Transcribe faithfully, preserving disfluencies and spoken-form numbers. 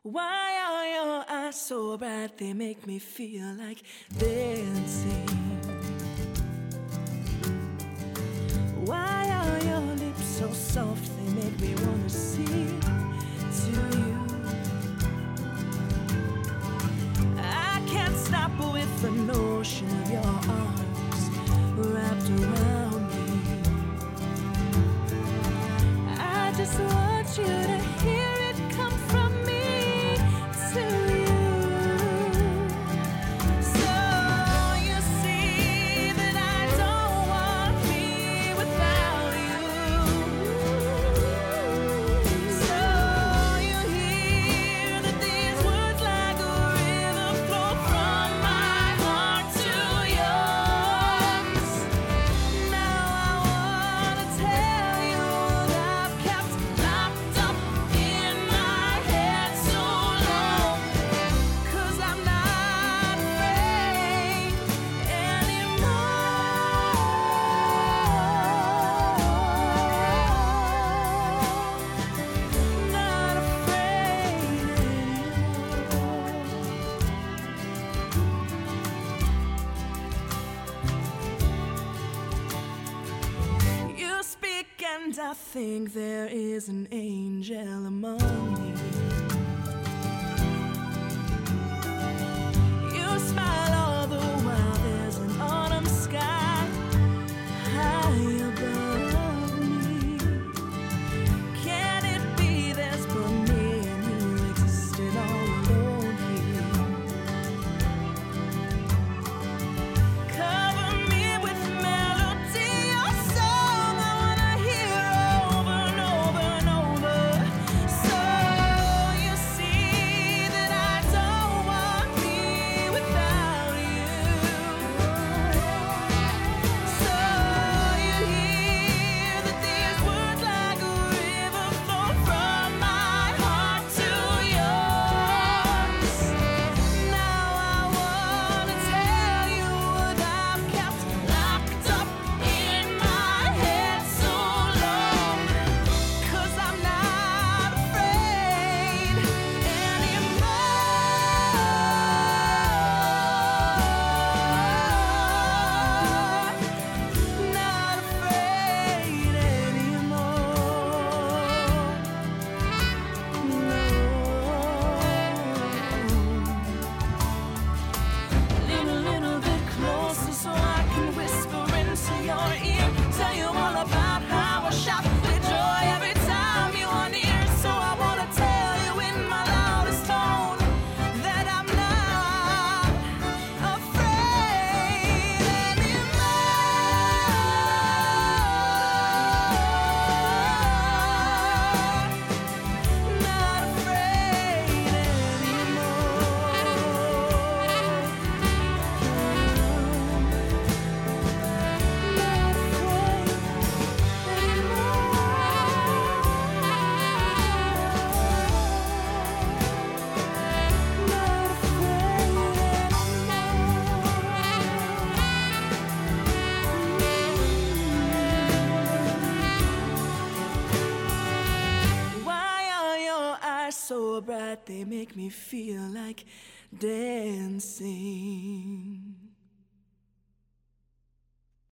Why are your eyes so bright? They make me feel like dancing. Why are your lips so soft? They make me wanna sing to you. I can't stop with the notion of your arms wrapped around me. I just want you to hear it come from me to you. So you see that I don't want me without you. So you hear that these words like a river flow from my heart to yours. Now I wanna tell you what I've kept locked up in my head so long, 'cause I'm not afraid anymore. Not afraid anymore. You speak and I think there is an angel among me. You smile all the while there's an autumn sky high above me. Can it be there's but me and you existed all alone here? Cover me with melody, your song I wanna hear over and over and over. So you see that I don't want me without you. So you hear that these words like a river flow from my heart to yours. Now I wanna tell you what I've kept locked up in my head so long, 'cause I'm not afraid anymore. Not afraid anymore. No. Little, little bit closer so I can whisper into your ear. Tell you all about how I shout with joy every time you are near. So I wanna tell you in my loudest tone that I'm not afraid anymore. Not afraid Why are your eyes so bright? They make me feel like dancing.